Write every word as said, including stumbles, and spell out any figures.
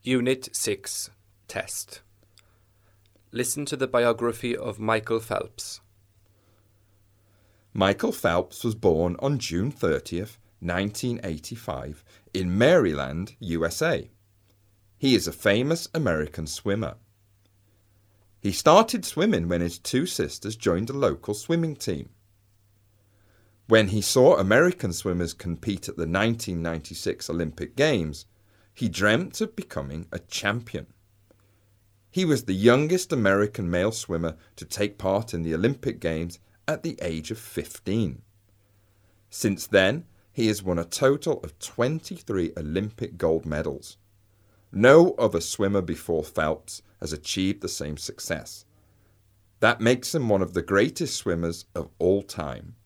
Unit six, Test. Listen to the biography of Michael Phelps. Michael Phelps was born on June thirtieth, nineteen eighty-five, in Maryland, U S A. He is a famous American swimmer. He started swimming when his two sisters joined a local swimming team. When he saw American swimmers compete at the nineteen ninety-six Olympic Games, he dreamt of becoming a champion. He was the youngest American male swimmer to take part in the Olympic Games at the age of fifteen. Since then, he has won a total of twenty-three Olympic gold medals. No other swimmer before Phelps has achieved the same success. That makes him one of the greatest swimmers of all time.